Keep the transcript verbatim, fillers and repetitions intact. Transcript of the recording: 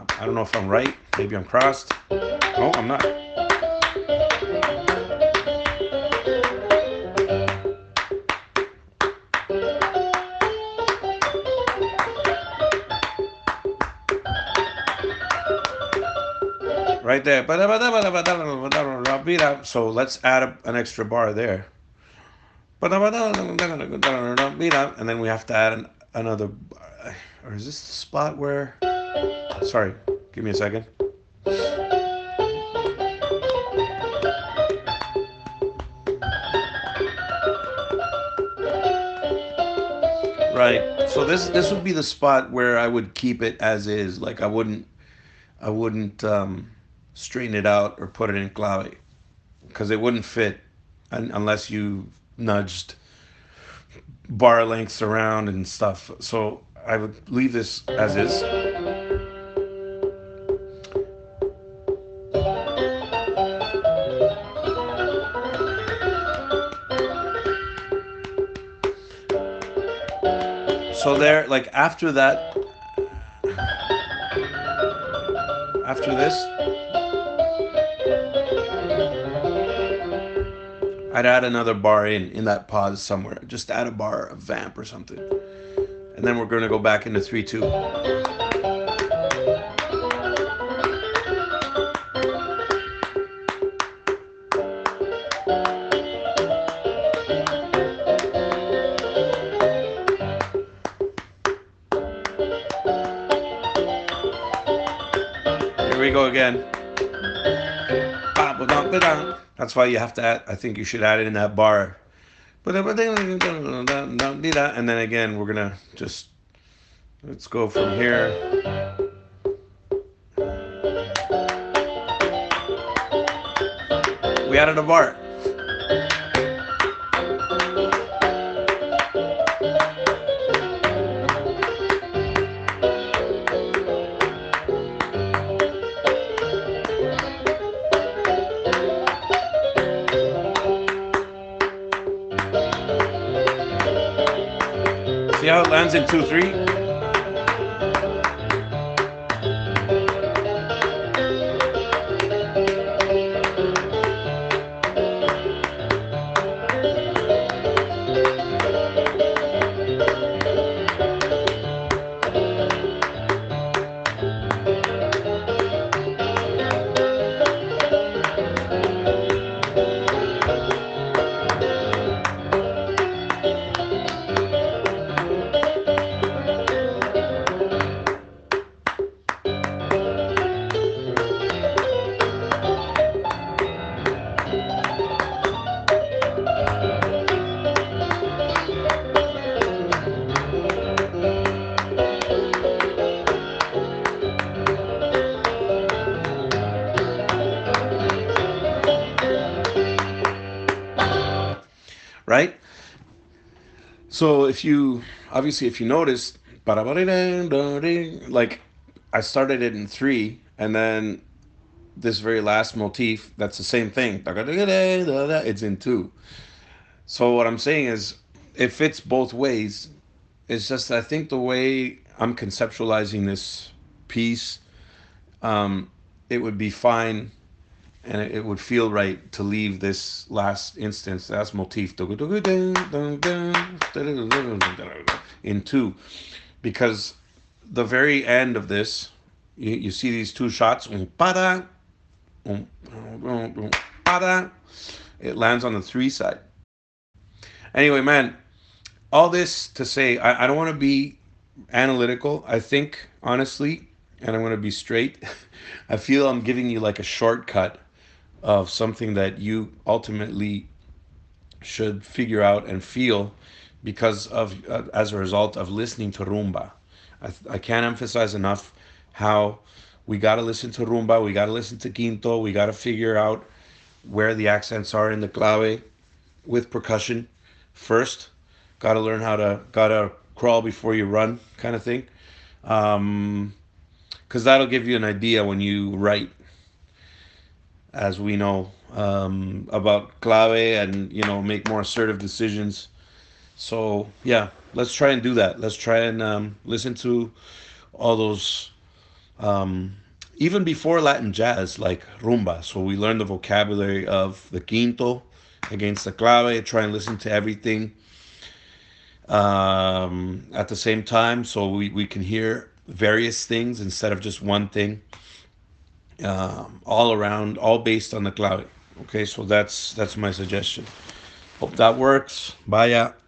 I don't know if I'm right. Maybe I'm crossed. Oh, I'm not. Right there. So let's add a, an extra bar there. And then we have to add an, another. Or is this the spot where? Sorry, give me a second. Right. So this this would be the spot where I would keep it as is. Like I wouldn't I wouldn't um, straighten it out or put it in clave because it wouldn't fit un- unless you nudged bar lengths around and stuff. So I would leave this as is. So there, like after that, after this, I'd add another bar in in that pause somewhere. Just add a bar, a vamp or something, and then we're gonna go back into three two. Here we go again. That's why you have to add. I think you should add it in that bar. And then again, we're gonna just let's go from here. We added a bar. See how it lands in two three? Right? So if you obviously if you notice, like I started it in three, and then this very last motif, that's the same thing. It's in two. So what I'm saying is, it fits both ways. It's just I think the way I'm conceptualizing this piece, um, it would be fine and it, it would feel right to leave this last instance, last motif, in two, because the very end of this, you, you see these two shots, it lands on the three side. Anyway, man, all this to say, I, I don't want to be analytical. I think, honestly, and I'm going to be straight, I feel I'm giving you like a shortcut of something that you ultimately should figure out and feel because of uh, as a result of listening to rumba. I, I can't emphasize enough how we got to listen to rumba, we got to listen to quinto, we got to figure out where the accents are in the clave with percussion first. Got to learn how to got to crawl before you run, kind of thing. Um, because that'll give you an idea when you write, as we know, um, about clave and you know make more assertive decisions. So yeah, let's try and do that. Let's try and um, listen to all those Um, Even before Latin jazz, like rumba. So we learn the vocabulary of the quinto against the clave, try and listen to everything um, at the same time so we, we can hear various things instead of just one thing, um, all around, all based on the clave. Okay, so that's that's my suggestion. Hope that works. Bye.